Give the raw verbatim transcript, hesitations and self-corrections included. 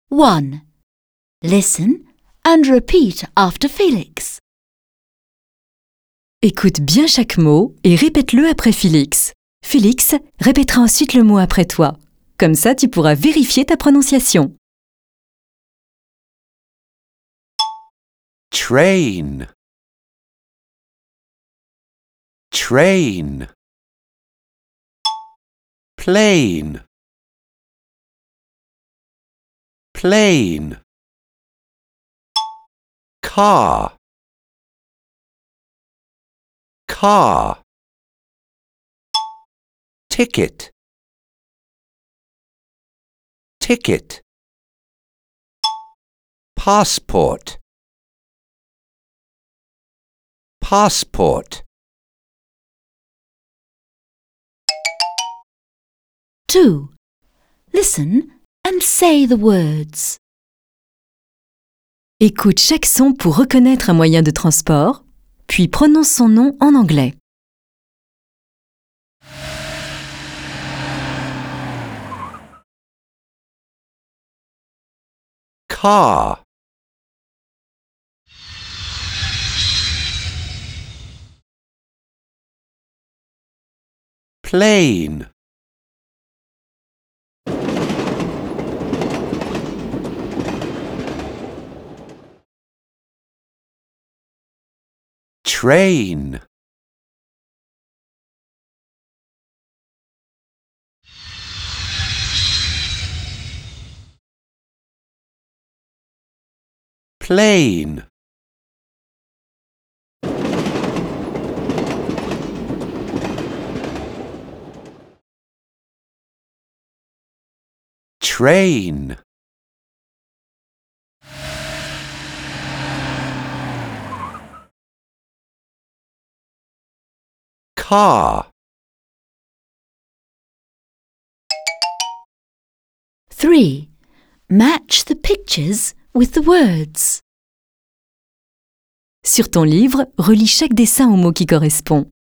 one. Listen and repeat after Felix. Écoute bien chaque mot et répète-le après Félix. Félix répétera ensuite le mot après toi. Comme ça, tu pourras vérifier ta prononciation. Train. Train. Plane. Plane. Car. Car. Ticket. Ticket. Passport. Passport. two. Listen and say the words. Écoute chaque son pour reconnaître un moyen de transport, puis prononce son nom en anglais. Car. Plane. Train. Plane. Train. Car. three. Match the pictures with the words. Sur ton livre, relis chaque dessin au mot qui correspond.